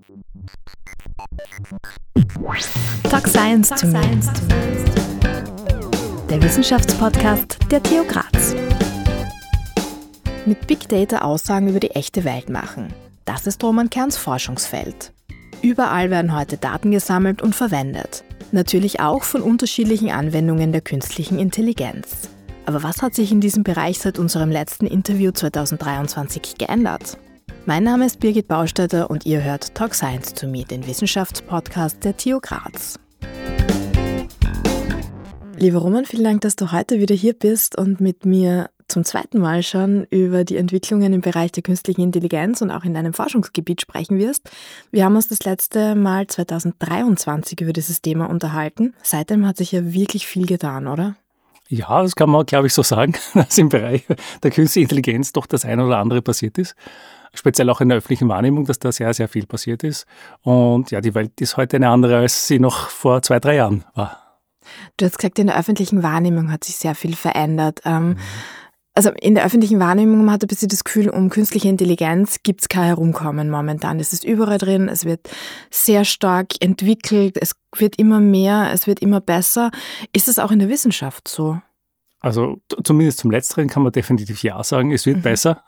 Talk Science to Me, der Wissenschaftspodcast der TU Graz. Mit Big Data Aussagen über die echte Welt machen. Das ist Roman Kerns Forschungsfeld. Überall werden heute Daten gesammelt und verwendet. Natürlich auch von unterschiedlichen Anwendungen der künstlichen Intelligenz. Aber was hat sich in diesem Bereich seit unserem letzten Interview 2023 geändert? Mein Name ist Birgit Baustädter und ihr hört Talk Science to Me, den Wissenschaftspodcast der TU Graz. Lieber Roman, vielen Dank, dass du heute wieder hier bist und mit mir zum zweiten Mal schon über die Entwicklungen im Bereich der künstlichen Intelligenz und auch in deinem Forschungsgebiet sprechen wirst. Wir haben uns das letzte Mal 2023 über dieses Thema unterhalten. Seitdem hat sich ja wirklich viel getan, oder? Ja, das kann man, glaube ich, so sagen, dass im Bereich der künstlichen Intelligenz doch das eine oder andere passiert ist. Speziell auch in der öffentlichen Wahrnehmung, dass da sehr, sehr viel passiert ist. Und ja, die Welt ist heute eine andere, als sie noch vor 2-3 Jahren war. Du hast gesagt, in der öffentlichen Wahrnehmung hat sich sehr viel verändert. Also in der öffentlichen Wahrnehmung man hat ein bisschen das Gefühl, um künstliche Intelligenz gibt es kein Herumkommen momentan. Es ist überall drin, es wird sehr stark entwickelt, es wird immer mehr, es wird immer besser. Ist es auch in der Wissenschaft so? Also zumindest zum Letzteren kann man definitiv ja sagen, es wird besser,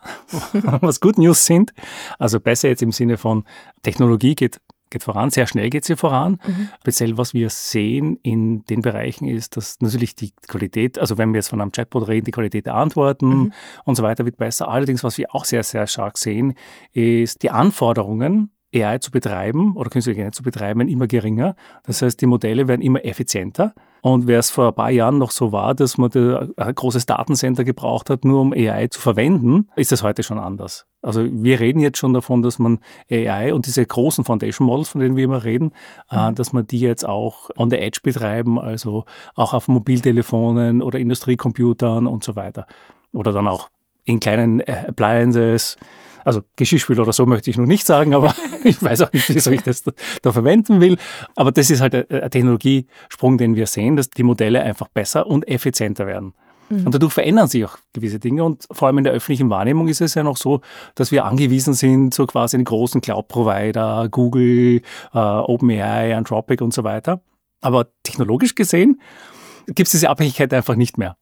was Good News sind. Also besser jetzt im Sinne von Technologie geht voran, sehr schnell geht sie voran. Speziell, was wir sehen in den Bereichen ist, dass natürlich die Qualität, also wenn wir jetzt von einem Chatbot reden, die Qualität der Antworten und so weiter wird besser. Allerdings, was wir auch sehr, sehr stark sehen, ist die Anforderungen, AI zu betreiben oder künstliche Intelligenz zu betreiben, immer geringer. Das heißt, die Modelle werden immer effizienter. Und wer es vor ein paar Jahren noch so war, dass man ein großes Datencenter gebraucht hat, nur um AI zu verwenden, ist das heute schon anders. Also wir reden jetzt schon davon, dass man AI und diese großen Foundation Models, von denen wir immer reden, dass man die jetzt auch on the edge betreiben, also auch auf Mobiltelefonen oder Industriecomputern und so weiter. Oder dann auch in kleinen Appliances. Also Geschirrspüler oder so möchte ich noch nicht sagen, aber ich weiß auch nicht, wieso ich das da verwenden will. Aber das ist halt ein Technologiesprung, den wir sehen, dass die Modelle einfach besser und effizienter werden. Und dadurch verändern sich auch gewisse Dinge. Und vor allem in der öffentlichen Wahrnehmung ist es ja noch so, dass wir angewiesen sind, so quasi den großen Cloud-Provider, Google, OpenAI, Anthropic und so weiter. Aber technologisch gesehen gibt es diese Abhängigkeit einfach nicht mehr.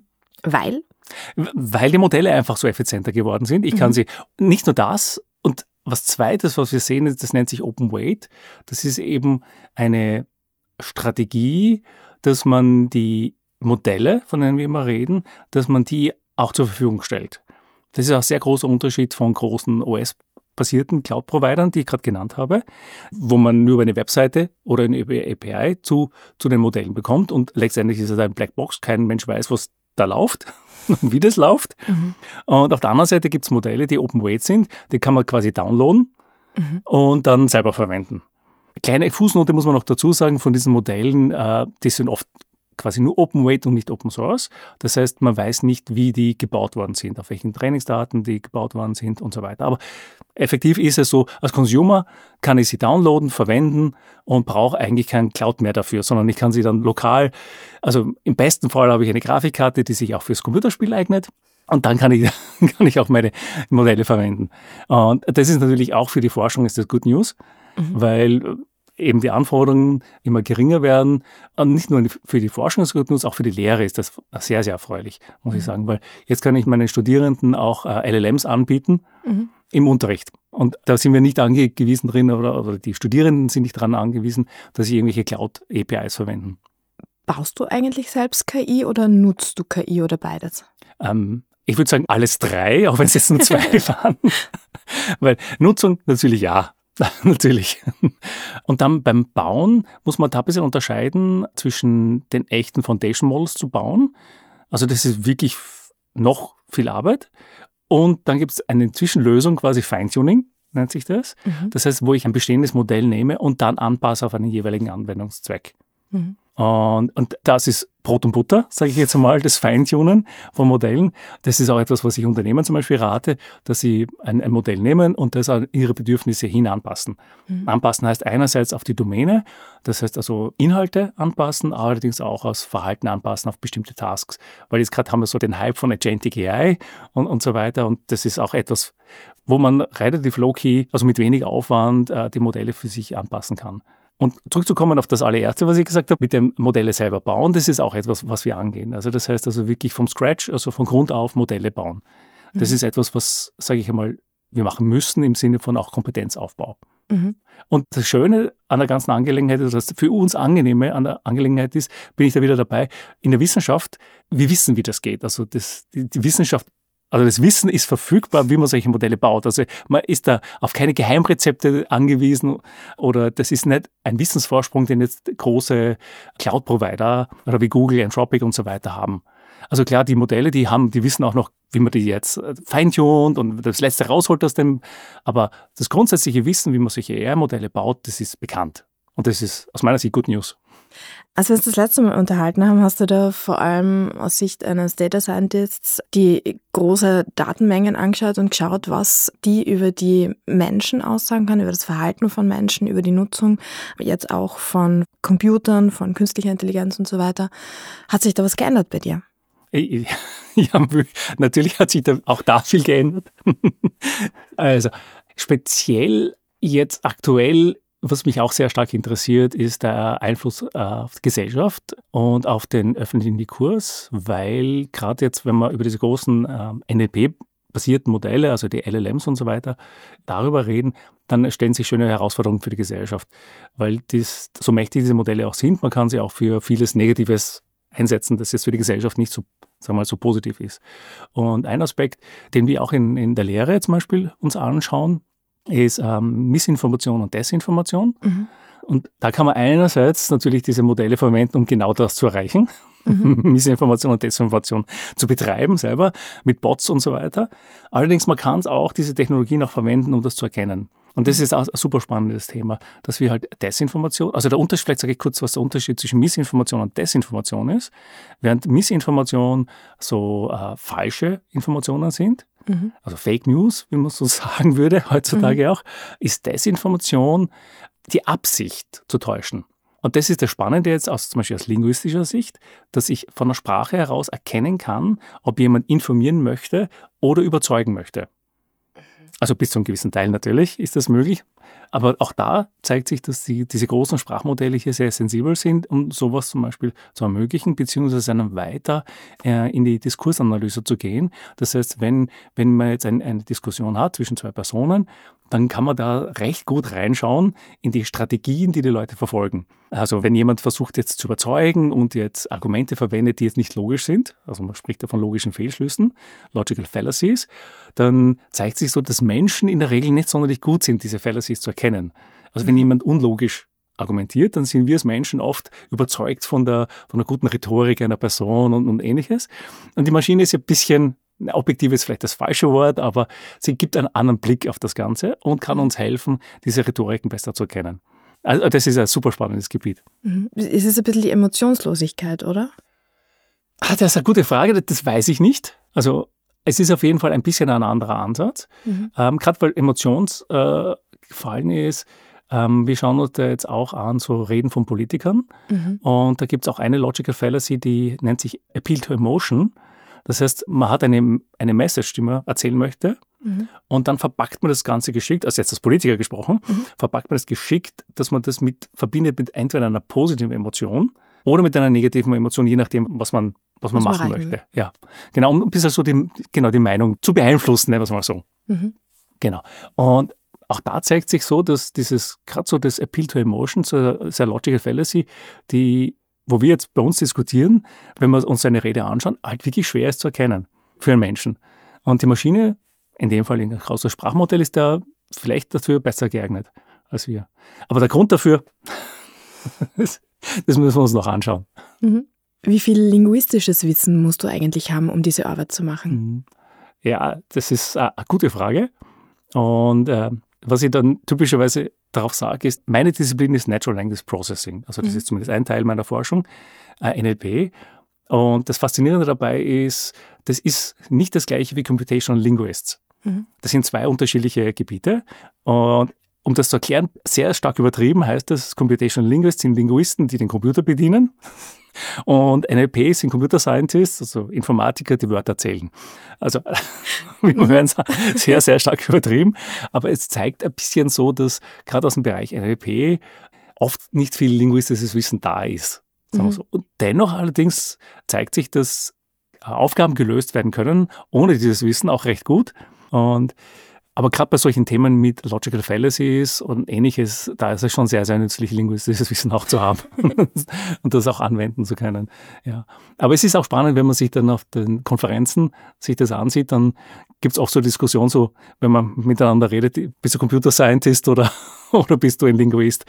Weil? Weil die Modelle einfach so effizienter geworden sind. Ich kann sie, nicht nur das, und was Zweites, was wir sehen, das nennt sich Open Weight. Das ist eben eine Strategie, dass man die Modelle, von denen wir immer reden, dass man die auch zur Verfügung stellt. Das ist auch ein sehr großer Unterschied von großen OS-basierten Cloud-Providern, die ich gerade genannt habe, wo man nur über eine Webseite oder über eine API zu den Modellen bekommt und letztendlich ist es ein Blackbox, kein Mensch weiß, was da läuft und wie das läuft. Und auf der anderen Seite gibt es Modelle, die Open Weight sind, die kann man quasi downloaden und dann selber verwenden. Kleine Fußnote muss man noch dazu sagen, von diesen Modellen, die sind oft quasi nur Open Weight und nicht Open Source. Das heißt, man weiß nicht, wie die gebaut worden sind, auf welchen Trainingsdaten die gebaut worden sind und so weiter. Aber effektiv ist es so, als Consumer kann ich sie downloaden, verwenden und brauche eigentlich kein Cloud mehr dafür, sondern ich kann sie dann lokal, also im besten Fall habe ich eine Grafikkarte, die sich auch fürs Computerspiel eignet. Und dann kann ich auch meine Modelle verwenden. Und das ist natürlich auch für die Forschung ist das Good News, weil eben die Anforderungen immer geringer werden. Und nicht nur für die Forschung ist das Good News, auch für die Lehre ist das sehr, sehr erfreulich, muss ich sagen. Weil jetzt kann ich meinen Studierenden auch LLMs anbieten im Unterricht. Und da sind wir nicht angewiesen drin, oder die Studierenden sind nicht daran angewiesen, dass sie irgendwelche Cloud-APIs verwenden. Baust du eigentlich selbst KI oder nutzt du KI oder beides? Ich würde sagen, alles drei, auch wenn es jetzt nur 2 waren. Weil Nutzung natürlich ja. Natürlich. Und dann beim Bauen muss man da ein bisschen unterscheiden zwischen den echten Foundation Models zu bauen. Also das ist wirklich noch viel Arbeit. Und dann gibt es eine Zwischenlösung, quasi Feintuning, nennt sich das. Das heißt, wo ich ein bestehendes Modell nehme und dann anpasse auf einen jeweiligen Anwendungszweck. Und das ist Brot und Butter, sage ich jetzt einmal, das Feintunen von Modellen. Das ist auch etwas, was ich Unternehmen zum Beispiel rate, dass sie ein Modell nehmen und das an ihre Bedürfnisse hin anpassen. Anpassen heißt einerseits auf die Domäne, das heißt also Inhalte anpassen, allerdings auch aus Verhalten anpassen auf bestimmte Tasks. Weil jetzt gerade haben wir so den Hype von Agentic AI und so weiter und das ist auch etwas, wo man relativ low-key, also mit wenig Aufwand, die Modelle für sich anpassen kann. Und zurückzukommen auf das allererste, was ich gesagt habe, mit dem Modelle selber bauen, das ist auch etwas, was wir angehen. Also das heißt also wirklich vom Scratch, also von Grund auf Modelle bauen. Das ist etwas, was, sage ich einmal, wir machen müssen im Sinne von auch Kompetenzaufbau. Und das Schöne an der ganzen Angelegenheit, also das für uns Angenehme an der Angelegenheit ist, bin ich da wieder dabei, in der Wissenschaft, wir wissen, wie das geht. Also die Wissenschaft, also das Wissen ist verfügbar, wie man solche Modelle baut. Also man ist da auf keine Geheimrezepte angewiesen oder das ist nicht ein Wissensvorsprung, den jetzt große Cloud-Provider oder wie Google, Anthropic und so weiter haben. Also klar, die Modelle, die wissen auch noch, wie man die jetzt feintunt und das Letzte rausholt aus dem. Aber das grundsätzliche Wissen, wie man solche AI-Modelle baut, das ist bekannt. Und das ist aus meiner Sicht Good News. Als wir uns das letzte Mal unterhalten haben, hast du da vor allem aus Sicht eines Data Scientists die große Datenmengen angeschaut und geschaut, was die über die Menschen aussagen kann, über das Verhalten von Menschen, über die Nutzung, jetzt auch von Computern, von künstlicher Intelligenz und so weiter. Hat sich da was geändert bei dir? Ja, natürlich hat sich auch da viel geändert. Also speziell jetzt aktuell, was mich auch sehr stark interessiert, ist der Einfluss auf die Gesellschaft und auf den öffentlichen Diskurs, weil gerade jetzt, wenn wir über diese großen NLP-basierten Modelle, also die LLMs und so weiter, darüber reden, dann stellen sich schöne Herausforderungen für die Gesellschaft, weil so mächtig diese Modelle auch sind, man kann sie auch für vieles Negatives einsetzen, das jetzt für die Gesellschaft nicht so, sagen wir mal, so positiv ist. Und ein Aspekt, den wir auch in der Lehre zum Beispiel uns anschauen, ist Missinformation und Desinformation. Und da kann man einerseits natürlich diese Modelle verwenden, um genau das zu erreichen, Missinformation und Desinformation zu betreiben selber, mit Bots und so weiter. Allerdings, man kann auch diese Technologien auch verwenden, um das zu erkennen. Und das ist auch ein super spannendes Thema, dass wir halt Desinformation, also der Unterschied, vielleicht sage ich kurz, was der Unterschied zwischen Missinformation und Desinformation ist. Während Missinformation so falsche Informationen sind, also Fake News, wie man so sagen würde, heutzutage auch, ist Desinformation die Absicht zu täuschen. Und das ist das Spannende jetzt zum Beispiel aus linguistischer Sicht, dass ich von der Sprache heraus erkennen kann, ob jemand informieren möchte oder überzeugen möchte. Also bis zu einem gewissen Teil natürlich ist das möglich. Aber auch da zeigt sich, dass diese großen Sprachmodelle hier sehr sensibel sind, um sowas zum Beispiel zu ermöglichen, beziehungsweise dann weiter in die Diskursanalyse zu gehen. Das heißt, wenn man jetzt eine Diskussion hat zwischen zwei Personen, dann kann man da recht gut reinschauen in die Strategien, die Leute verfolgen. Also wenn jemand versucht jetzt zu überzeugen und jetzt Argumente verwendet, die jetzt nicht logisch sind, also man spricht ja von logischen Fehlschlüssen, Logical Fallacies, dann zeigt sich so, dass Menschen in der Regel nicht sonderlich gut sind, diese Fallacies zu erkennen. Also wenn jemand unlogisch argumentiert, dann sind wir als Menschen oft überzeugt von der guten Rhetorik einer Person und Ähnliches. Und die Maschine ist ja ein bisschen, objektiv ist vielleicht das falsche Wort, aber sie gibt einen anderen Blick auf das Ganze und kann uns helfen, diese Rhetoriken besser zu erkennen. Also das ist ein super spannendes Gebiet. Es ist ein bisschen die Emotionslosigkeit, oder? Das ist eine gute Frage, das weiß ich nicht. Also es ist auf jeden Fall ein bisschen ein anderer Ansatz. Gerade weil gefallen ist, wir schauen uns da jetzt auch an, so Reden von Politikern. Und da gibt es auch eine Logical Fallacy, die nennt sich Appeal to Emotion. Das heißt, man hat eine Message, die man erzählen möchte, und dann verpackt man das Ganze geschickt, also jetzt als Politiker gesprochen, verpackt man das geschickt, dass man das verbindet mit entweder einer positiven Emotion oder mit einer negativen Emotion, je nachdem, was man machen möchte. Ja, genau, um ein bisschen so die Meinung zu beeinflussen, nennen wir es mal so. Genau. Und auch da zeigt sich so, dass gerade so das Appeal to Emotion, so eine Logical Fallacy, wo wir jetzt bei uns diskutieren, wenn wir uns eine Rede anschauen, halt wirklich schwer ist zu erkennen für einen Menschen. Und die Maschine, in dem Fall ein großes Sprachmodell, ist da vielleicht dafür besser geeignet als wir. Aber der Grund dafür, das müssen wir uns noch anschauen. Wie viel linguistisches Wissen musst du eigentlich haben, um diese Arbeit zu machen? Ja, das ist eine gute Frage. Und was ich dann typischerweise darauf sage, ist, meine Disziplin ist Natural Language Processing. Also das ist zumindest ein Teil meiner Forschung, NLP. Und das Faszinierende dabei ist, das ist nicht das gleiche wie Computational Linguists. Das sind zwei unterschiedliche Gebiete. Und um das zu erklären, sehr stark übertrieben heißt das, Computational Linguists sind Linguisten, die den Computer bedienen. Und NLP sind Computer Scientists, also Informatiker, die Wörter zählen. Also, wie man hören, sehr, sehr stark übertrieben. Aber es zeigt ein bisschen so, dass gerade aus dem Bereich NLP oft nicht viel linguistisches Wissen da ist. Sagen wir so. Und dennoch allerdings zeigt sich, dass Aufgaben gelöst werden können, ohne dieses Wissen auch recht gut. Aber gerade bei solchen Themen mit Logical Fallacies und Ähnliches, da ist es schon sehr, sehr nützlich, linguistisches Wissen auch zu haben und das auch anwenden zu können. Ja. Aber es ist auch spannend, wenn man sich dann auf den Konferenzen sich das ansieht, dann gibt es auch so Diskussionen, so, wenn man miteinander redet, bist du Computer Scientist oder bist du ein Linguist?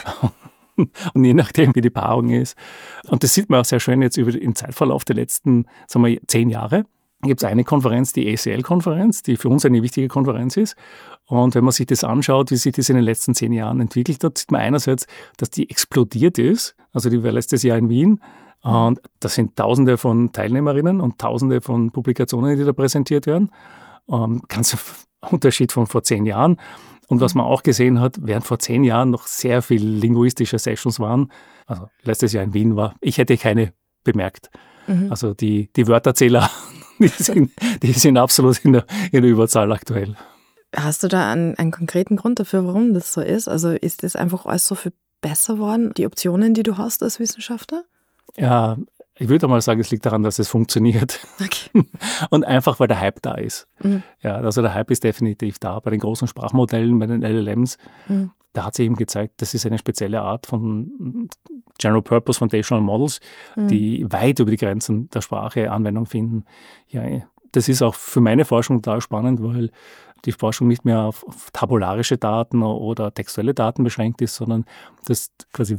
Und je nachdem, wie die Paarung ist. Und das sieht man auch sehr schön jetzt im Zeitverlauf der letzten, 10 Jahre. Gibt es eine Konferenz, die ACL-Konferenz, die für uns eine wichtige Konferenz ist. Und wenn man sich das anschaut, wie sich das in den letzten 10 Jahren entwickelt hat, sieht man einerseits, dass die explodiert ist. Also die war letztes Jahr in Wien. Und das sind Tausende von Teilnehmerinnen und Tausende von Publikationen, die da präsentiert werden. Ganz Unterschied von vor 10 Jahren. Und was man auch gesehen hat, während vor 10 Jahren noch sehr viele linguistische Sessions waren, also letztes Jahr in Wien war, ich hätte keine bemerkt. Also die Wörterzähler, die sind absolut in der Überzahl aktuell. Hast du da einen konkreten Grund dafür, warum das so ist? Also ist das einfach alles so viel besser worden, die Optionen, die du hast als Wissenschaftler? Ja, ich würde mal sagen, es liegt daran, dass es funktioniert. Okay. Und einfach, weil der Hype da ist. Ja, also der Hype ist definitiv da. Bei den großen Sprachmodellen, bei den LLMs, da hat sich eben gezeigt, das ist eine spezielle Art von General Purpose Foundational Models, die weit über die Grenzen der Sprache Anwendung finden. Ja, das ist auch für meine Forschung total spannend, weil die Forschung nicht mehr auf tabularische Daten oder textuelle Daten beschränkt ist, sondern dass quasi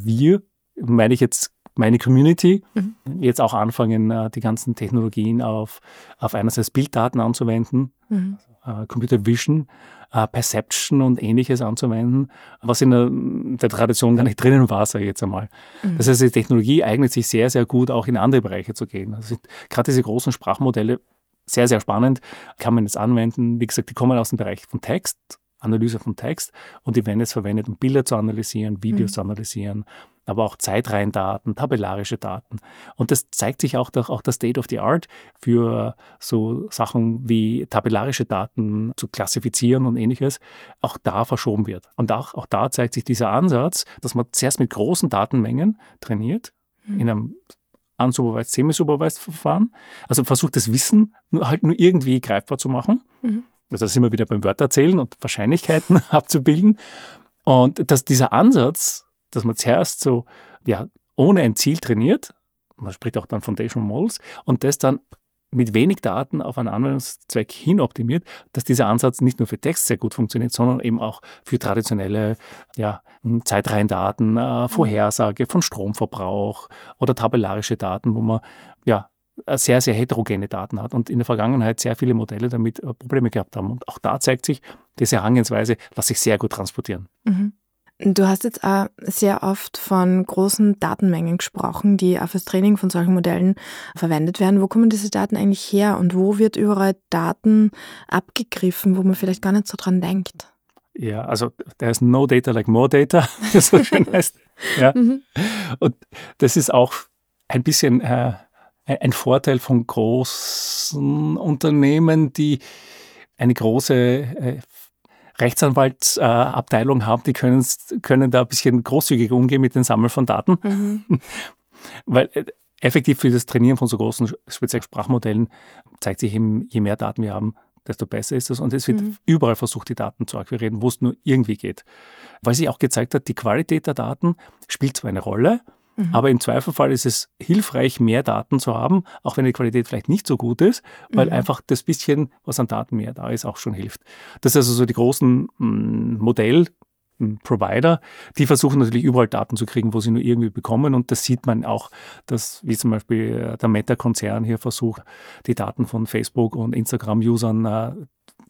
meine Community, jetzt auch anfangen, die ganzen Technologien auf einerseits Bilddaten anzuwenden, Computer Vision, Perception und Ähnliches anzuwenden, was in der Tradition gar nicht drinnen war, sage ich jetzt einmal. Das heißt, die Technologie eignet sich sehr, sehr gut, auch in andere Bereiche zu gehen. Also gerade diese großen Sprachmodelle, sehr, sehr spannend, kann man jetzt anwenden. Wie gesagt, die kommen aus dem Bereich von Text, Analyse von Text, und die werden jetzt verwendet, um Bilder zu analysieren, Videos zu analysieren, aber auch Zeitreihendaten, tabellarische Daten. Und das zeigt sich auch das State of the Art für so Sachen wie tabellarische Daten zu klassifizieren und Ähnliches, auch da verschoben wird. Und auch da zeigt sich dieser Ansatz, dass man zuerst mit großen Datenmengen trainiert, in einem unsupervised, semi-supervised Verfahren, also versucht das Wissen nur irgendwie greifbar zu machen. Also da sind wir wieder beim Wörterzählen und Wahrscheinlichkeiten abzubilden. Und dass dieser Ansatz, dass man zuerst so ohne ein Ziel trainiert, man spricht auch dann Foundational Models, und das dann mit wenig Daten auf einen Anwendungszweck hin optimiert, dass dieser Ansatz nicht nur für Text sehr gut funktioniert, sondern eben auch für traditionelle Zeitreihendaten, Vorhersage von Stromverbrauch oder tabellarische Daten, wo man sehr, sehr heterogene Daten hat und in der Vergangenheit sehr viele Modelle damit Probleme gehabt haben. Und auch da zeigt sich, diese Herangehensweise lässt sich sehr gut transportieren. Du hast jetzt auch sehr oft von großen Datenmengen gesprochen, die auch fürs Training von solchen Modellen verwendet werden. Wo kommen diese Daten eigentlich her und wo wird überall Daten abgegriffen, wo man vielleicht gar nicht so dran denkt? Ja, also there is no data like more data, wie es so schön heißt. Ja. Und das ist auch ein bisschen ein Vorteil von großen Unternehmen, die eine große Rechtsanwaltsabteilung haben, die können da ein bisschen großzügiger umgehen mit dem Sammeln von Daten. Weil effektiv für das Trainieren von so großen speziellen Sprachmodellen zeigt sich eben, je mehr Daten wir haben, desto besser ist es. Und es wird überall versucht, die Daten zu akquirieren, wo es nur irgendwie geht. Weil sich auch gezeigt hat, die Qualität der Daten spielt zwar eine Rolle, aber im Zweifelfall ist es hilfreich, mehr Daten zu haben, auch wenn die Qualität vielleicht nicht so gut ist, weil einfach das bisschen, was an Daten mehr da ist, auch schon hilft. Das ist also so die großen Modell-Provider, die versuchen natürlich überall Daten zu kriegen, wo sie nur irgendwie bekommen. Und das sieht man auch, dass wie zum Beispiel der Meta-Konzern hier versucht, die Daten von Facebook und Instagram-Usern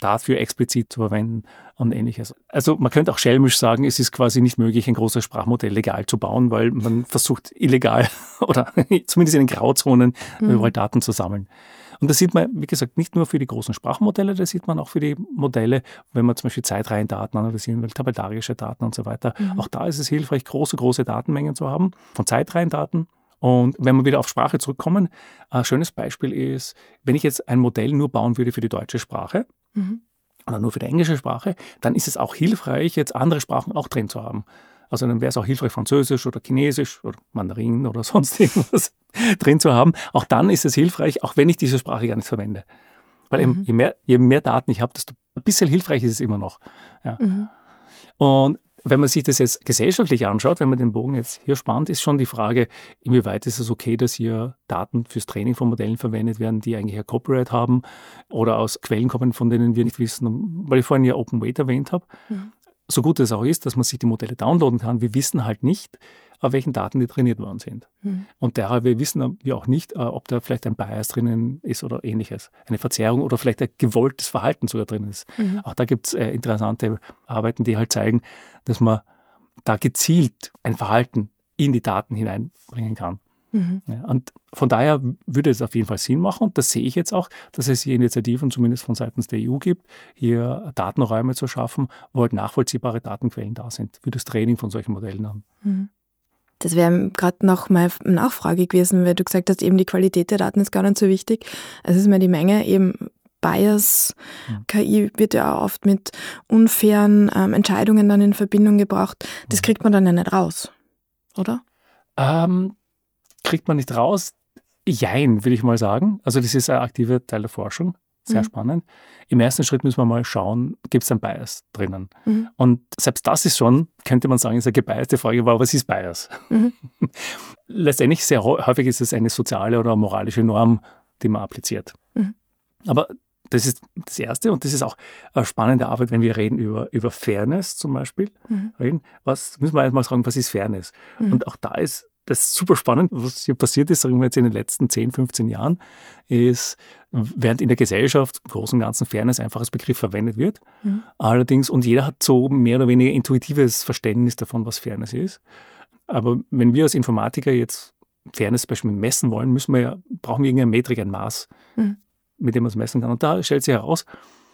dafür explizit zu verwenden und Ähnliches. Also man könnte auch schelmisch sagen, es ist quasi nicht möglich, ein großes Sprachmodell legal zu bauen, weil man versucht illegal oder zumindest in den Grauzonen überall Daten zu sammeln. Und das sieht man, wie gesagt, nicht nur für die großen Sprachmodelle, das sieht man auch für die Modelle, wenn man zum Beispiel Zeitreihendaten analysieren will, tabellarische Daten und so weiter. Auch da ist es hilfreich, große Datenmengen zu haben von Zeitreihendaten. Und wenn wir wieder auf Sprache zurückkommen, ein schönes Beispiel ist, wenn ich jetzt ein Modell nur bauen würde für die deutsche Sprache oder nur für die englische Sprache, dann ist es auch hilfreich, jetzt andere Sprachen auch drin zu haben. Also dann wäre es auch hilfreich, Französisch oder Chinesisch oder Mandarin oder sonst irgendwas drin zu haben. Auch dann ist es hilfreich, auch wenn ich diese Sprache gar nicht verwende. Weil eben, je mehr Daten ich habe, desto ein bisschen hilfreich ist es immer noch. Ja. Und wenn man sich das jetzt gesellschaftlich anschaut, wenn man den Bogen jetzt hier spannt, ist schon die Frage, inwieweit ist es okay, dass hier Daten fürs Training von Modellen verwendet werden, die eigentlich ein Copyright haben oder aus Quellen kommen, von denen wir nicht wissen, weil ich vorhin ja Open Weight erwähnt habe. So gut es auch ist, dass man sich die Modelle downloaden kann, wir wissen halt nicht, auf welchen Daten die trainiert worden sind. Und daher wissen wir auch nicht, ob da vielleicht ein Bias drinnen ist oder Ähnliches. Eine Verzerrung oder vielleicht ein gewolltes Verhalten sogar drin ist. Auch da gibt es interessante Arbeiten, die halt zeigen, dass man da gezielt ein Verhalten in die Daten hineinbringen kann. Ja, und von daher würde es auf jeden Fall Sinn machen, und das sehe ich jetzt auch, dass es hier Initiativen zumindest von seitens der EU gibt, hier Datenräume zu schaffen, wo halt nachvollziehbare Datenquellen da sind, für das Training von solchen Modellen haben. Das wäre gerade noch mal eine Nachfrage gewesen, weil du gesagt hast, eben die Qualität der Daten ist gar nicht so wichtig. Es ist mir die Menge, eben Bias, KI wird ja auch oft mit unfairen Entscheidungen dann in Verbindung gebracht. Das kriegt man dann ja nicht raus, oder? Kriegt man nicht raus? Jein, würde ich mal sagen. Also das ist ein aktiver Teil der Forschung. Sehr spannend. Im ersten Schritt müssen wir mal schauen, gibt es einen Bias drinnen? Und selbst das ist schon, könnte man sagen, ist eine gebiaste Frage, aber was ist Bias? Letztendlich sehr häufig ist es eine soziale oder moralische Norm, die man appliziert. Aber das ist das Erste, und das ist auch eine spannende Arbeit, wenn wir reden über Fairness zum Beispiel. Was müssen wir erstmal sagen, was ist Fairness? Und auch da ist das super spannend, was hier passiert ist, sagen wir jetzt in den letzten 10, 15 Jahren, ist, während in der Gesellschaft im Großen und Ganzen Fairness einfach als Begriff verwendet wird. Allerdings, und jeder hat so mehr oder weniger intuitives Verständnis davon, was Fairness ist. Aber wenn wir als Informatiker jetzt Fairness zum Beispiel messen wollen, brauchen wir irgendeine Metrik, ein Maß, mit dem man es messen kann. Und da stellt sich heraus,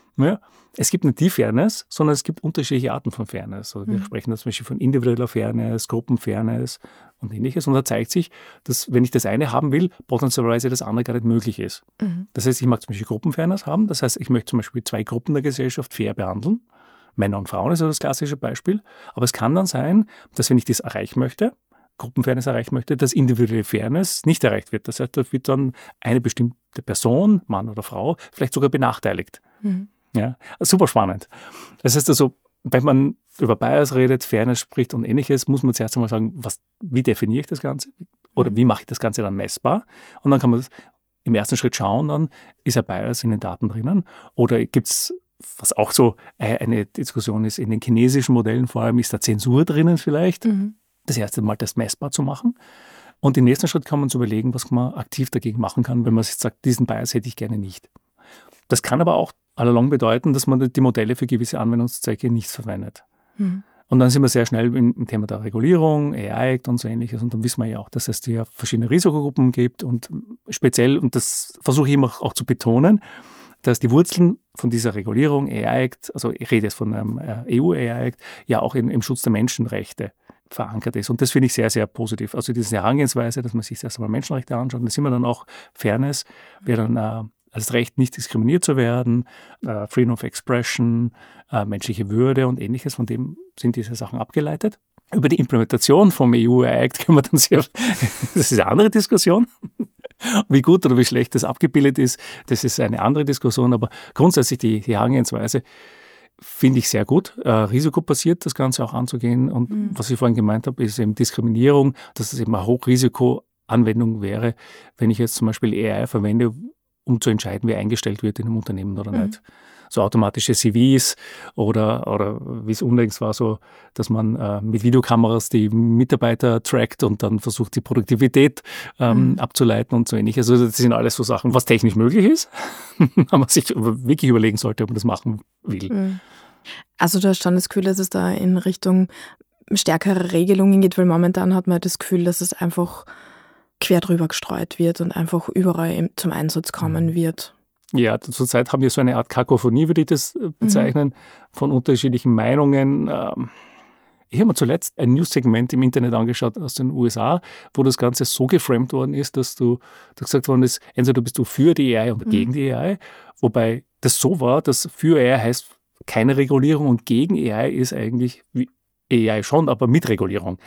es gibt nicht die Fairness, sondern es gibt unterschiedliche Arten von Fairness. Also wir sprechen da zum Beispiel von individueller Fairness, Gruppenfairness und Ähnliches. Und da zeigt sich, dass wenn ich das eine haben will, potenziellerweise das andere gar nicht möglich ist. Das heißt, ich mag zum Beispiel Gruppenfairness haben. Das heißt, ich möchte zum Beispiel 2 Gruppen der Gesellschaft fair behandeln. Männer und Frauen ist das klassische Beispiel. Aber es kann dann sein, dass wenn ich das erreichen möchte, Gruppenfairness erreichen möchte, dass individuelle Fairness nicht erreicht wird. Das heißt, da wird dann eine bestimmte Person, Mann oder Frau, vielleicht sogar benachteiligt. Ja, super spannend. Das heißt also, wenn man über Bias redet, Fairness spricht und Ähnliches, muss man zuerst einmal sagen, wie definiere ich das Ganze oder wie mache ich das Ganze dann messbar? Und dann kann man im ersten Schritt schauen, dann ist ein Bias in den Daten drinnen oder gibt es, was auch so eine Diskussion ist, in den chinesischen Modellen vor allem, ist da Zensur drinnen vielleicht? Das erste Mal das messbar zu machen. Und im nächsten Schritt kann man sich überlegen, was man aktiv dagegen machen kann, wenn man sich sagt, diesen Bias hätte ich gerne nicht. Das kann aber auch allalong bedeuten, dass man die Modelle für gewisse Anwendungszwecke nicht verwendet. Und dann sind wir sehr schnell im Thema der Regulierung, AI und so Ähnliches. Und dann wissen wir ja auch, dass es hier verschiedene Risikogruppen gibt. Und speziell, und das versuche ich immer auch zu betonen, dass die Wurzeln von dieser Regulierung, AI, also ich rede jetzt von einem EU-AI, ja auch im Schutz der Menschenrechte verankert ist. Und das finde ich sehr, sehr positiv. Also diese Herangehensweise, dass man sich erst einmal Menschenrechte anschaut, da sind wir dann auch Fairness, wäre dann als Recht, nicht diskriminiert zu werden, Freedom of Expression, menschliche Würde und Ähnliches, von dem sind diese Sachen abgeleitet. Über die Implementation vom EU-AI können wir dann das ist eine andere Diskussion. Wie gut oder wie schlecht das abgebildet ist, das ist eine andere Diskussion, aber grundsätzlich die Herangehensweise finde ich sehr gut, risikobasiert das Ganze auch anzugehen. Und was ich vorhin gemeint habe, ist eben Diskriminierung, dass es eben eine Hochrisikoanwendung wäre, wenn ich jetzt zum Beispiel AI verwende, um zu entscheiden, wer eingestellt wird in einem Unternehmen oder nicht. so automatische CVs oder wie es unlängst war, so, dass man mit Videokameras die Mitarbeiter trackt und dann versucht, die Produktivität abzuleiten und so ähnlich. Also das sind alles so Sachen, was technisch möglich ist, aber man sich wirklich überlegen sollte, ob man das machen will. Also du hast schon das Gefühl, dass es da in Richtung stärkere Regelungen geht, weil momentan hat man das Gefühl, dass es einfach quer drüber gestreut wird und einfach überall zum Einsatz kommen wird. Ja, zurzeit haben wir so eine Art Kakophonie, würde ich das bezeichnen, von unterschiedlichen Meinungen. Ich habe mir zuletzt ein News-Segment im Internet angeschaut aus den USA, wo das Ganze so geframed worden ist, dass gesagt worden ist, entweder bist du für die AI oder gegen die AI, wobei das so war, dass für AI heißt keine Regulierung und gegen AI ist eigentlich wie AI schon, aber mit Regulierung.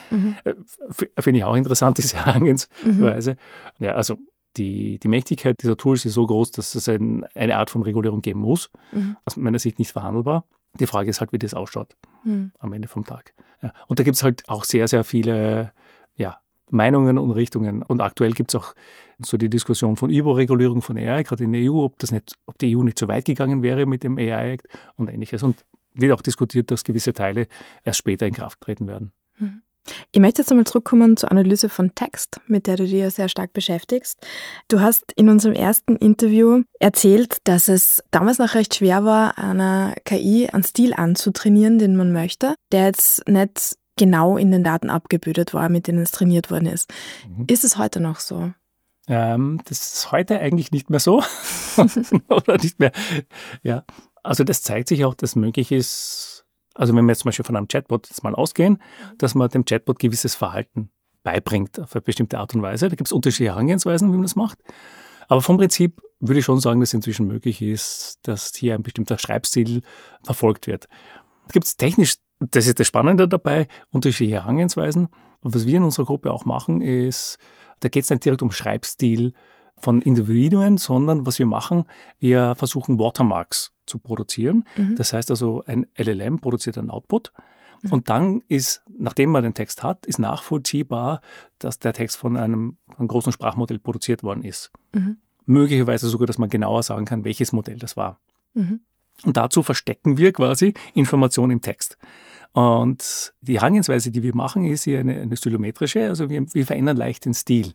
Finde ich auch interessant, diese Herangehensweise. Ja, also die Mächtigkeit dieser Tools ist so groß, dass es eine Art von Regulierung geben muss. Aus meiner Sicht nicht verhandelbar. Die Frage ist halt, wie das ausschaut am Ende vom Tag. Ja. Und da gibt es halt auch sehr, sehr viele Meinungen und Richtungen. Und aktuell gibt es auch so die Diskussion von Überregulierung von AI, gerade in der EU, ob die EU nicht so weit gegangen wäre mit dem AI-Act und Ähnliches. Und wird auch diskutiert, dass gewisse Teile erst später in Kraft treten werden. Ich möchte jetzt einmal zurückkommen zur Analyse von Text, mit der du dich ja sehr stark beschäftigst. Du hast in unserem ersten Interview erzählt, dass es damals noch recht schwer war, einer KI einen Stil anzutrainieren, den man möchte, der jetzt nicht genau in den Daten abgebildet war, mit denen es trainiert worden ist. Ist es heute noch so? Das ist heute eigentlich nicht mehr so. Oder nicht mehr, ja. Also das zeigt sich auch, dass möglich ist, also wenn wir jetzt zum Beispiel von einem Chatbot jetzt mal ausgehen, dass man dem Chatbot gewisses Verhalten beibringt auf eine bestimmte Art und Weise. Da gibt es unterschiedliche Herangehensweisen, wie man das macht. Aber vom Prinzip würde ich schon sagen, dass es inzwischen möglich ist, dass hier ein bestimmter Schreibstil verfolgt wird. Da gibt es technisch, das ist das Spannende dabei, unterschiedliche Herangehensweisen. Und was wir in unserer Gruppe auch machen, ist, da geht es nicht direkt um Schreibstil von Individuen, sondern was wir machen, wir versuchen Watermarks zu produzieren. Das heißt also, ein LLM produziert einen Output und dann ist, nachdem man den Text hat, ist nachvollziehbar, dass der Text von einem großen Sprachmodell produziert worden ist. Möglicherweise sogar, dass man genauer sagen kann, welches Modell das war. Und dazu verstecken wir quasi Informationen im Text. Und die Herangehensweise, die wir machen, ist hier eine stylometrische, also wir verändern leicht den Stil.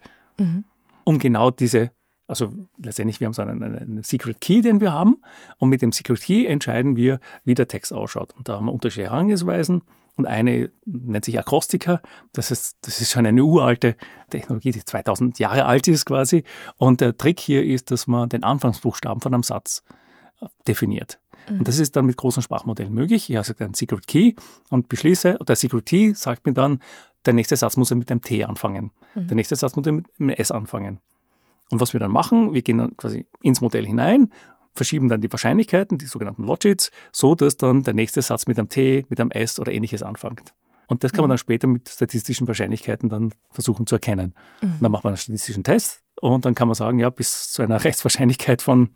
Um genau also letztendlich, wir haben so einen Secret Key, den wir haben, und mit dem Secret Key entscheiden wir, wie der Text ausschaut. Und da haben wir unterschiedliche Herangehensweisen und eine nennt sich Akrostika, das ist schon eine uralte Technologie, die 2000 Jahre alt ist quasi. Und der Trick hier ist, dass man den Anfangsbuchstaben von einem Satz definiert. Und das ist dann mit großen Sprachmodellen möglich. Ich habe einen Secret Key und beschließe, der Secret Key sagt mir dann, der nächste Satz muss mit einem T anfangen. Der nächste Satz muss mit einem S anfangen. Und was wir dann machen, wir gehen dann quasi ins Modell hinein, verschieben dann die Wahrscheinlichkeiten, die sogenannten Logits, so dass dann der nächste Satz mit einem T, mit einem S oder Ähnliches anfängt. Und das kann man dann später mit statistischen Wahrscheinlichkeiten dann versuchen zu erkennen. Und dann macht man einen statistischen Test und dann kann man sagen, ja, bis zu einer Rechtswahrscheinlichkeit von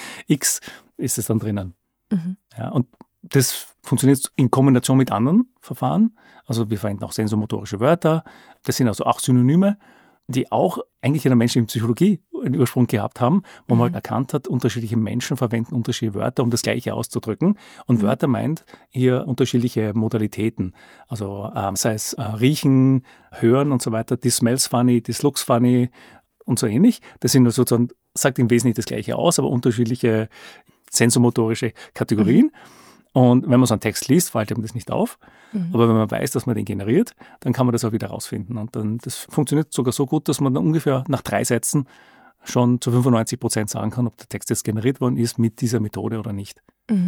X ist es dann drinnen. Ja, und das funktioniert in Kombination mit anderen Verfahren. Also wir verwenden auch sensomotorische Wörter. Das sind also auch Synonyme, die auch eigentlich in der menschlichen Psychologie einen Ursprung gehabt haben, wo man halt erkannt hat, unterschiedliche Menschen verwenden unterschiedliche Wörter, um das Gleiche auszudrücken. Und Wörter meint hier unterschiedliche Modalitäten. Also sei es riechen, hören und so weiter. This smells funny, this looks funny und so ähnlich. Das sind sozusagen, sagt im Wesentlichen das Gleiche aus, aber unterschiedliche sensomotorische Kategorien. Und wenn man so einen Text liest, fällt einem das nicht auf. Aber wenn man weiß, dass man den generiert, dann kann man das auch wieder rausfinden. Und dann, das funktioniert sogar so gut, dass man dann ungefähr nach 3 Sätzen schon zu 95% sagen kann, ob der Text jetzt generiert worden ist mit dieser Methode oder nicht.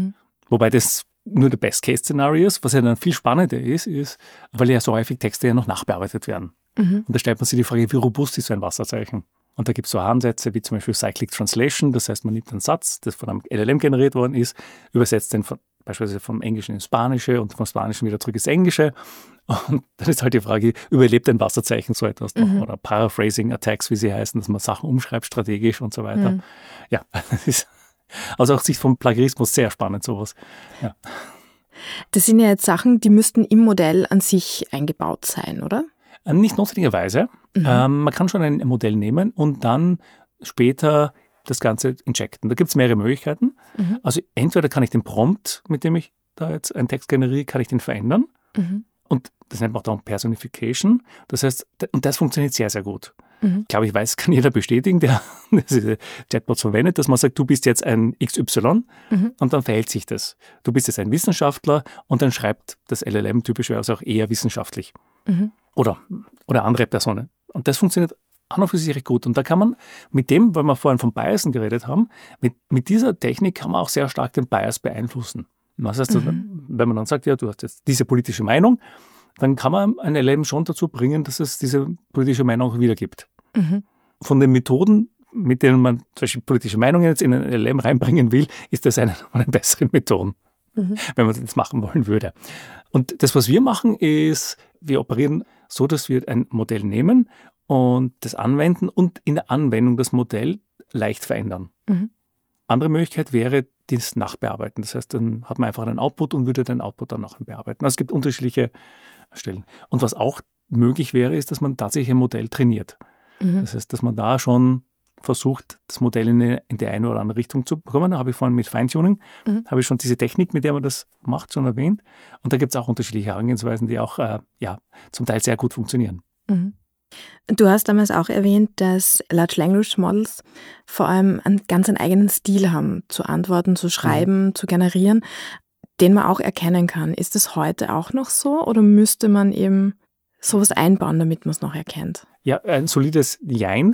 Wobei das nur der Best-Case-Szenario ist. Was ja dann viel spannender ist, weil ja so häufig Texte ja noch nachbearbeitet werden. Und da stellt man sich die Frage, wie robust ist so ein Wasserzeichen? Und da gibt es so Ansätze wie zum Beispiel Cyclic Translation. Das heißt, man nimmt einen Satz, der von einem LLM generiert worden ist, übersetzt den beispielsweise vom Englischen ins Spanische und vom Spanischen wieder zurück ins Englische. Und dann ist halt die Frage, überlebt ein Wasserzeichen so etwas noch? Oder Paraphrasing Attacks, wie sie heißen, dass man Sachen umschreibt strategisch und so weiter. Ja, das ist also auch Sicht vom Plagiarismus sehr spannend, sowas. Ja. Das sind ja jetzt Sachen, die müssten im Modell an sich eingebaut sein, oder? Nicht notwendigerweise. Man kann schon ein Modell nehmen und dann später das Ganze injecten. Da gibt es mehrere Möglichkeiten. Also entweder kann ich den Prompt, mit dem ich da jetzt einen Text generiere, kann ich den verändern. Und das nennt man dann Personification. Das heißt, und das funktioniert sehr, sehr gut. Ich glaube, kann jeder bestätigen, der diese Chatbots verwendet, dass man sagt, du bist jetzt ein XY und dann verhält sich das. Du bist jetzt ein Wissenschaftler und dann schreibt das LLM typischerweise auch eher wissenschaftlich. Oder andere Personen. Und das funktioniert an und für sich recht gut. Und da kann man mit dem, weil wir vorhin von Biasen geredet haben, mit dieser Technik kann man auch sehr stark den Bias beeinflussen. Das heißt, wenn man dann sagt, ja, du hast jetzt diese politische Meinung, dann kann man ein LLM schon dazu bringen, dass es diese politische Meinung auch wiedergibt. Von den Methoden, mit denen man zum Beispiel politische Meinungen jetzt in ein LLM reinbringen will, ist das eine der besseren Methoden, wenn man das machen wollen würde. Und das, was wir machen, ist, wir operieren so, dass wir ein Modell nehmen und das anwenden und in der Anwendung das Modell leicht verändern. Andere Möglichkeit wäre, das nachbearbeiten. Das heißt, dann hat man einfach einen Output und würde den Output dann nachher bearbeiten. Also es gibt unterschiedliche Stellen. Und was auch möglich wäre, ist, dass man tatsächlich ein Modell trainiert. Das heißt, dass man da schon versucht, das Modell in die eine oder andere Richtung zu bekommen. Da habe ich vorhin mit Feintuning, habe ich schon diese Technik, mit der man das macht, schon erwähnt. Und da gibt es auch unterschiedliche Herangehensweisen, die auch zum Teil sehr gut funktionieren. Du hast damals auch erwähnt, dass Large Language Models vor allem einen ganz eigenen Stil haben, zu antworten, zu schreiben, zu generieren, den man auch erkennen kann. Ist das heute auch noch so oder müsste man eben sowas einbauen, damit man es noch erkennt? Ja, ein solides Jein.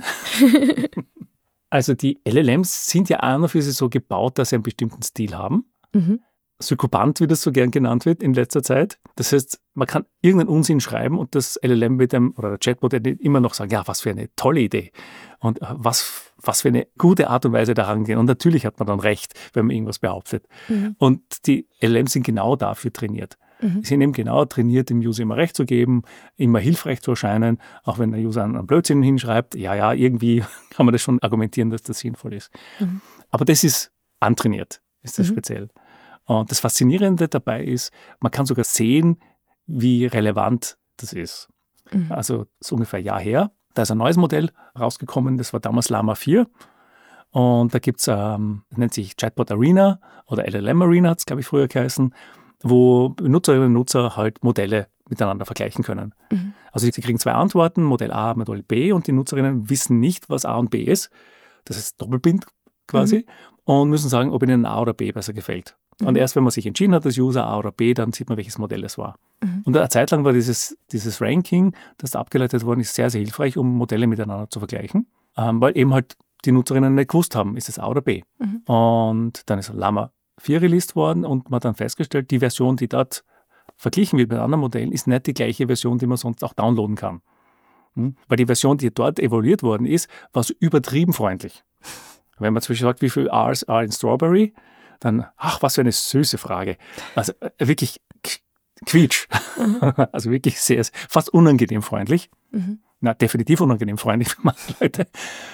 Also die LLMs sind ja an und für sich so gebaut, dass sie einen bestimmten Stil haben. Sykopant, wie das so gern genannt wird in letzter Zeit. Das heißt, man kann irgendeinen Unsinn schreiben und das LLM oder der Chatbot wird immer noch sagen, ja, was für eine tolle Idee und was für eine gute Art und Weise daran gehen. Und natürlich hat man dann recht, wenn man irgendwas behauptet. Und die LLMs sind genau dafür trainiert. Sie sind eben genau trainiert, dem User immer recht zu geben, immer hilfreich zu erscheinen, auch wenn der User einen Blödsinn hinschreibt. Ja, irgendwie kann man das schon argumentieren, dass das sinnvoll ist. Aber das ist antrainiert, ist das speziell. Und das Faszinierende dabei ist, man kann sogar sehen, wie relevant das ist. Also so ungefähr ein Jahr her, da ist ein neues Modell rausgekommen, das war damals Llama 4. Und da gibt es, nennt sich Chatbot Arena oder LLM Arena, hat es, glaube ich, früher geheißen, wo Nutzerinnen und Nutzer halt Modelle miteinander vergleichen können. Also sie kriegen 2 Antworten, Modell A, Modell B, und die Nutzerinnen wissen nicht, was A und B ist. Das ist doppelblind quasi. Und müssen sagen, ob ihnen A oder B besser gefällt. Und erst wenn man sich entschieden hat, als User A oder B, dann sieht man, welches Modell es war. Und eine Zeit lang war dieses Ranking, das da abgeleitet worden ist, sehr, sehr hilfreich, um Modelle miteinander zu vergleichen, weil eben halt die Nutzerinnen nicht gewusst haben, ist es A oder B. Und dann ist Llama 4 released worden und man hat dann festgestellt, die Version, die dort verglichen wird mit anderen Modellen, ist nicht die gleiche Version, die man sonst auch downloaden kann. Weil die Version, die dort evaluiert worden ist, war so übertrieben freundlich. Wenn man zum Beispiel sagt, wie viel R's are in Strawberry, dann, ach, was für eine süße Frage. Also wirklich quietsch. Also wirklich sehr, fast unangenehm freundlich. Na, definitiv unangenehm freundlich für manche Leute.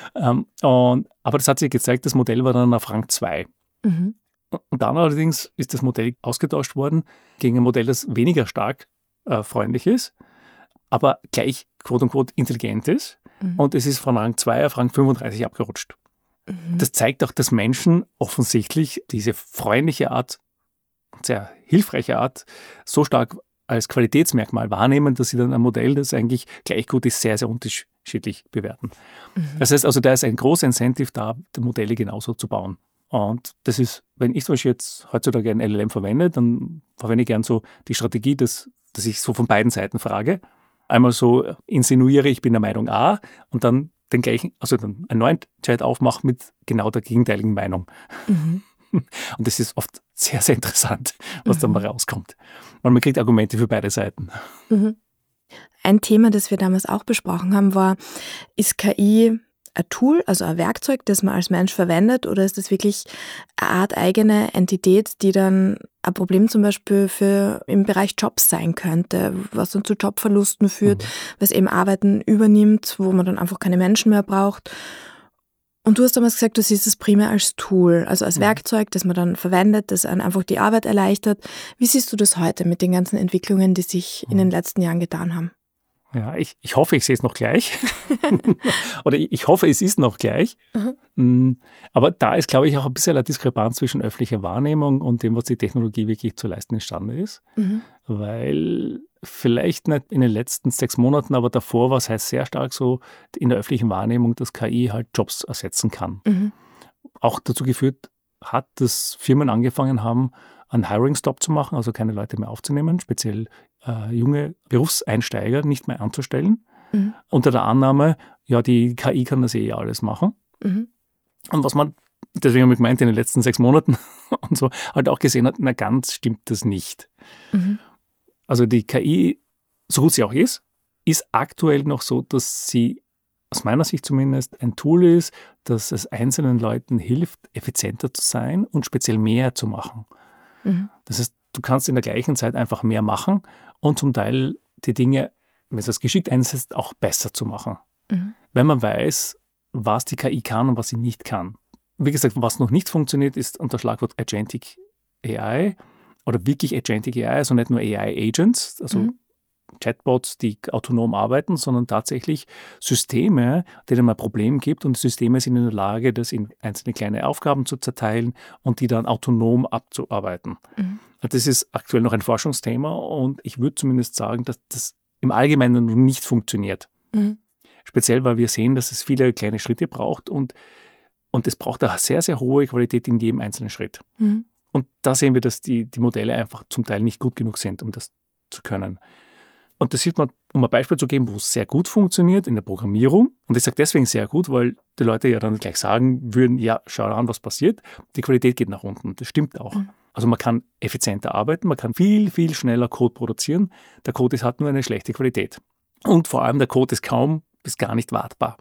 Aber das hat sich gezeigt, das Modell war dann auf Rang 2. Und dann allerdings ist das Modell ausgetauscht worden gegen ein Modell, das weniger stark freundlich ist, aber gleich quote-unquote intelligent ist. Und es ist von Rang 2 auf Rang 35 abgerutscht. Das zeigt auch, dass Menschen offensichtlich diese freundliche Art, sehr hilfreiche Art, so stark als Qualitätsmerkmal wahrnehmen, dass sie dann ein Modell, das eigentlich gleich gut ist, sehr, sehr unterschiedlich bewerten. Das heißt also, da ist ein großer Incentive da, die Modelle genauso zu bauen. Und das ist, wenn ich zum Beispiel jetzt heutzutage ein LLM verwende, dann verwende ich gern so die Strategie, dass ich so von beiden Seiten frage. Einmal so insinuiere, ich bin der Meinung A und dann den gleichen, also dann einen neuen Chat aufmache mit genau der gegenteiligen Meinung. Und das ist oft sehr, sehr interessant, was dann mal rauskommt. Weil man kriegt Argumente für beide Seiten. Ein Thema, das wir damals auch besprochen haben, war, ist KI ein Tool, also ein Werkzeug, das man als Mensch verwendet, oder ist das wirklich eine Art eigene Entität, die dann ein Problem zum Beispiel im Bereich Jobs sein könnte, was dann zu Jobverlusten führt, was eben Arbeiten übernimmt, wo man dann einfach keine Menschen mehr braucht. Und du hast damals gesagt, du siehst es primär als Tool, also als Werkzeug, das man dann verwendet, das einem einfach die Arbeit erleichtert. Wie siehst du das heute mit den ganzen Entwicklungen, die sich in den letzten Jahren getan haben? Ja, ich hoffe, ich sehe es noch gleich. Oder ich hoffe, es ist noch gleich. Aber da ist, glaube ich, auch ein bisschen eine Diskrepanz zwischen öffentlicher Wahrnehmung und dem, was die Technologie wirklich zu leisten imstande ist. Weil vielleicht nicht in den letzten 6 Monaten, aber davor war es halt sehr stark so in der öffentlichen Wahrnehmung, dass KI halt Jobs ersetzen kann. Auch dazu geführt hat, dass Firmen angefangen haben, einen Hiring-Stop zu machen, also keine Leute mehr aufzunehmen, speziell junge Berufseinsteiger nicht mehr anzustellen, unter der Annahme, ja, die KI kann das alles machen. Und was man, deswegen habe ich gemeint, in den letzten 6 Monaten und so, halt auch gesehen hat, na ganz stimmt das nicht. Also die KI, so gut sie auch ist aktuell noch so, dass sie aus meiner Sicht zumindest ein Tool ist, das es einzelnen Leuten hilft, effizienter zu sein und speziell mehr zu machen. Das heißt, du kannst in der gleichen Zeit einfach mehr machen und zum Teil die Dinge, wenn du das geschickt einsetzt, auch besser zu machen. Wenn man weiß, was die KI kann und was sie nicht kann. Wie gesagt, was noch nicht funktioniert, ist unter Schlagwort Agentic AI oder wirklich Agentic AI, also nicht nur AI-Agents, also Chatbots, die autonom arbeiten, sondern tatsächlich Systeme, denen man ein Problem gibt und Systeme sind in der Lage, das in einzelne kleine Aufgaben zu zerteilen und die dann autonom abzuarbeiten. Das ist aktuell noch ein Forschungsthema und ich würde zumindest sagen, dass das im Allgemeinen noch nicht funktioniert. Speziell, weil wir sehen, dass es viele kleine Schritte braucht und es braucht eine sehr, sehr hohe Qualität in jedem einzelnen Schritt. Und da sehen wir, dass die Modelle einfach zum Teil nicht gut genug sind, um das zu können. Und das sieht man, um ein Beispiel zu geben, wo es sehr gut funktioniert in der Programmierung. Und ich sage deswegen sehr gut, weil die Leute ja dann gleich sagen würden, ja, schau an, was passiert. Die Qualität geht nach unten. Das stimmt auch. Also man kann effizienter arbeiten, man kann viel, viel schneller Code produzieren. Der Code hat nur eine schlechte Qualität. Und vor allem der Code ist kaum bis gar nicht wartbar.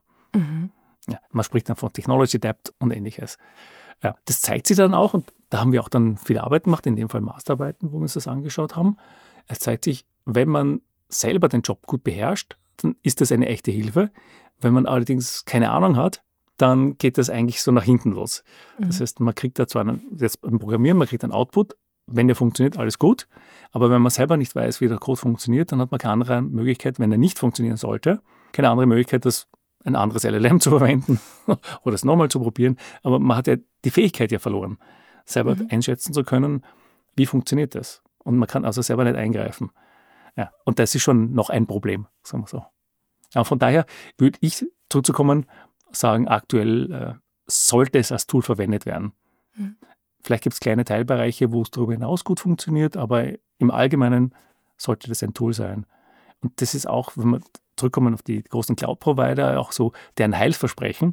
Ja, man spricht dann von Technology Debt und Ähnliches. Ja, das zeigt sich dann auch, und da haben wir auch dann viel Arbeit gemacht, in dem Fall Masterarbeiten, wo wir uns das angeschaut haben. Es zeigt sich, wenn man selber den Job gut beherrscht, dann ist das eine echte Hilfe. Wenn man allerdings keine Ahnung hat, dann geht das eigentlich so nach hinten los. Das heißt, man kriegt da zwar jetzt beim Programmieren, man kriegt einen Output, wenn der funktioniert, alles gut. Aber wenn man selber nicht weiß, wie der Code funktioniert, dann hat man keine andere Möglichkeit, wenn er nicht funktionieren sollte, keine andere Möglichkeit, ein anderes LLM zu verwenden oder es nochmal zu probieren. Aber man hat ja die Fähigkeit ja verloren, selber einschätzen zu können, wie funktioniert das. Und man kann also selber nicht eingreifen. Ja, und das ist schon noch ein Problem, sagen wir so. Ja, von daher würde ich zurückzukommen, sagen, aktuell sollte es als Tool verwendet werden. Vielleicht gibt es kleine Teilbereiche, wo es darüber hinaus gut funktioniert, aber im Allgemeinen sollte das ein Tool sein. Und das ist auch, wenn wir zurückkommen auf die großen Cloud-Provider, auch so deren Heilsversprechen,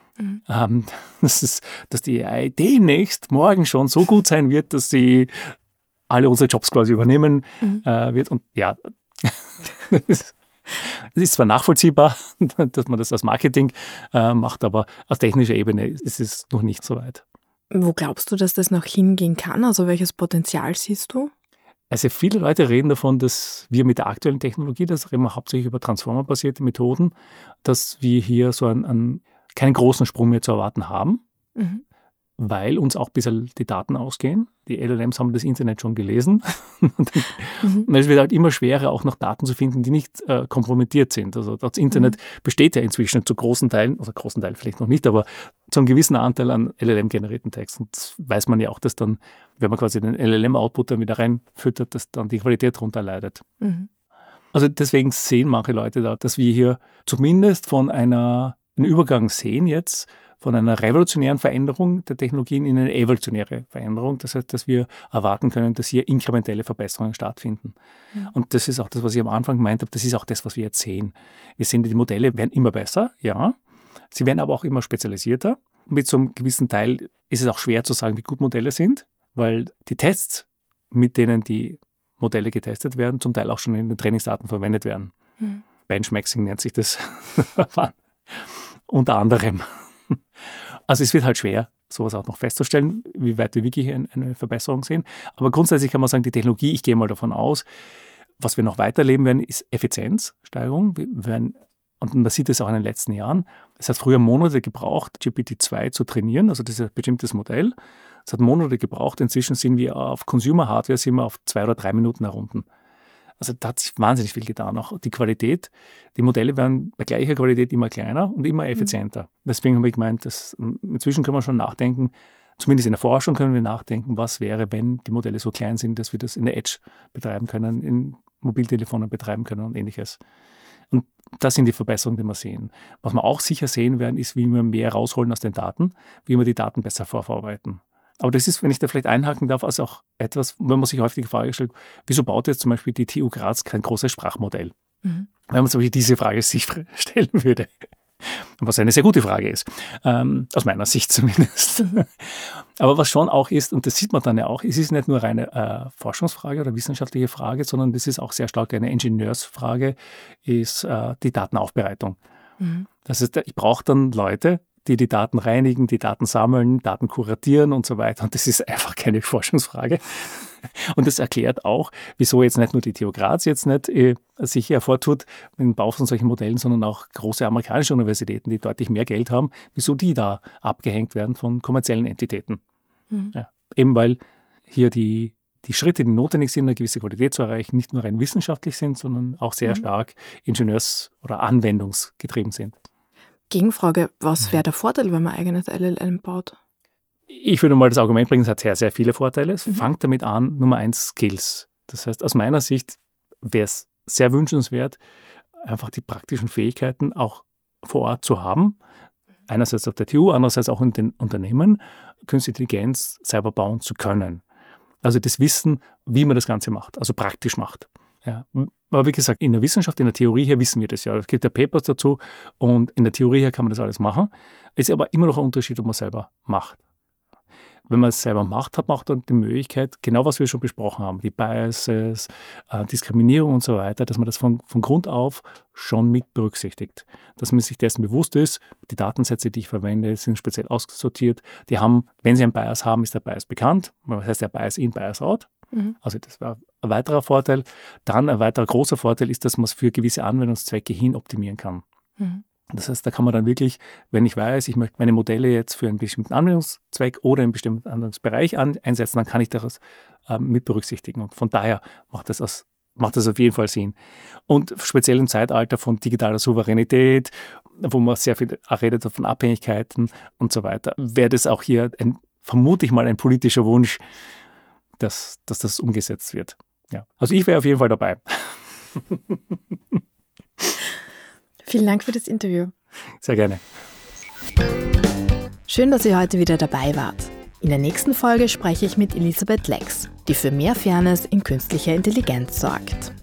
das ist, dass die AI demnächst morgen schon so gut sein wird, dass sie alle unsere Jobs quasi übernehmen wird. Und ja, es ist zwar nachvollziehbar, dass man das als Marketing macht, aber auf technischer Ebene ist es noch nicht so weit. Wo glaubst du, dass das noch hingehen kann? Also welches Potenzial siehst du? Also viele Leute reden davon, dass wir mit der aktuellen Technologie, das reden wir hauptsächlich über transformerbasierte Methoden, dass wir hier so keinen großen Sprung mehr zu erwarten haben, weil uns auch ein bisschen die Daten ausgehen. Die LLMs haben das Internet schon gelesen. Und es wird halt immer schwerer, auch noch Daten zu finden, die nicht kompromittiert sind. Also das Internet besteht ja inzwischen zu großen Teilen, also großen Teilen vielleicht noch nicht, aber zu einem gewissen Anteil an LLM-generierten Text. Und das weiß man ja auch, dass dann, wenn man quasi den LLM-Output dann wieder reinfüttert, dass dann die Qualität darunter leidet. Also deswegen sehen manche Leute da, dass wir hier zumindest von einen Übergang sehen jetzt, von einer revolutionären Veränderung der Technologien in eine evolutionäre Veränderung. Das heißt, dass wir erwarten können, dass hier inkrementelle Verbesserungen stattfinden. Und das ist auch das, was ich am Anfang gemeint habe, das ist auch das, was wir jetzt sehen. Wir sehen, die Modelle werden immer besser, ja. Sie werden aber auch immer spezialisierter. Mit so einem gewissen Teil ist es auch schwer zu sagen, wie gut Modelle sind, weil die Tests, mit denen die Modelle getestet werden, zum Teil auch schon in den Trainingsdaten verwendet werden. Benchmarking nennt sich das unter anderem. Also es wird halt schwer, sowas auch noch festzustellen, wie weit wir wirklich eine Verbesserung sehen. Aber grundsätzlich kann man sagen, die Technologie, ich gehe mal davon aus, was wir noch weiterleben werden, ist Effizienzsteigerung. Und man sieht es auch in den letzten Jahren. Es hat früher Monate gebraucht, GPT-2 zu trainieren, also das ist ein bestimmtes Modell. Es hat Monate gebraucht. Inzwischen sind wir auf Consumer-Hardware auf 2 oder 3 Minuten herunten. Also da hat sich wahnsinnig viel getan. Auch die Qualität, die Modelle werden bei gleicher Qualität immer kleiner und immer effizienter. Deswegen habe ich gemeint, dass inzwischen können wir schon nachdenken, zumindest in der Forschung können wir nachdenken, was wäre, wenn die Modelle so klein sind, dass wir das in der Edge betreiben können, in Mobiltelefonen betreiben können und ähnliches. Und das sind die Verbesserungen, die wir sehen. Was wir auch sicher sehen werden, ist, wie wir mehr rausholen aus den Daten, wie wir die Daten besser vorverarbeiten. Aber das ist, wenn ich da vielleicht einhaken darf, also auch etwas, wenn man sich häufig die Frage stellt, wieso baut jetzt zum Beispiel die TU Graz kein großes Sprachmodell? Wenn man zum Beispiel diese Frage sich stellen würde. Was eine sehr gute Frage ist, aus meiner Sicht zumindest. Aber was schon auch ist, und das sieht man dann ja auch, es ist nicht nur eine Forschungsfrage oder wissenschaftliche Frage, sondern das ist auch sehr stark eine Ingenieursfrage, ist die Datenaufbereitung. Das heißt, ich brauche dann Leute, die die Daten reinigen, die Daten sammeln, Daten kuratieren und so weiter. Und das ist einfach keine Forschungsfrage. Und das erklärt auch, wieso jetzt nicht nur die TU Graz jetzt nicht sich hervortut mit dem Bau von solchen Modellen, sondern auch große amerikanische Universitäten, die deutlich mehr Geld haben, wieso die da abgehängt werden von kommerziellen Entitäten. Ja, eben weil hier die Schritte, die notwendig sind, eine gewisse Qualität zu erreichen, nicht nur rein wissenschaftlich sind, sondern auch sehr stark ingenieurs- oder anwendungsgetrieben sind. Gegenfrage, was wäre der Vorteil, wenn man eigenes LLM baut? Ich würde mal das Argument bringen, es hat sehr, sehr viele Vorteile. Es fängt damit an, Nummer 1, Skills. Das heißt, aus meiner Sicht wäre es sehr wünschenswert, einfach die praktischen Fähigkeiten auch vor Ort zu haben. Einerseits auf der TU, andererseits auch in den Unternehmen, Künstliche Intelligenz selber bauen zu können. Also das Wissen, wie man das Ganze macht, also praktisch macht. Ja. Aber wie gesagt, in der Wissenschaft, in der Theorie her wissen wir das ja. Es gibt ja Papers dazu und in der Theorie her kann man das alles machen. Es ist aber immer noch ein Unterschied, ob man es selber macht. Wenn man es selber macht, hat man auch dann die Möglichkeit, genau was wir schon besprochen haben, die Biases, Diskriminierung und so weiter, dass man das von Grund auf schon mit berücksichtigt. Dass man sich dessen bewusst ist, die Datensätze, die ich verwende, sind speziell aussortiert. Die haben, wenn sie einen Bias haben, ist der Bias bekannt. Das heißt, der Bias in, Bias out. Also das war ein weiterer Vorteil. Dann ein weiterer großer Vorteil ist, dass man es für gewisse Anwendungszwecke hin optimieren kann. Das heißt, da kann man dann wirklich, wenn ich weiß, ich möchte meine Modelle jetzt für einen bestimmten Anwendungszweck oder einen bestimmten Anwendungsbereich einsetzen, dann kann ich das mit berücksichtigen. Und von daher macht das auf jeden Fall Sinn. Und speziell im Zeitalter von digitaler Souveränität, wo man sehr viel redet von Abhängigkeiten und so weiter, wäre das auch hier vermute ich mal ein politischer Wunsch, dass das umgesetzt wird. Ja. Also ich wäre auf jeden Fall dabei. Vielen Dank für das Interview. Sehr gerne. Schön, dass ihr heute wieder dabei wart. In der nächsten Folge spreche ich mit Elisabeth Lex, die für mehr Fairness in künstlicher Intelligenz sorgt.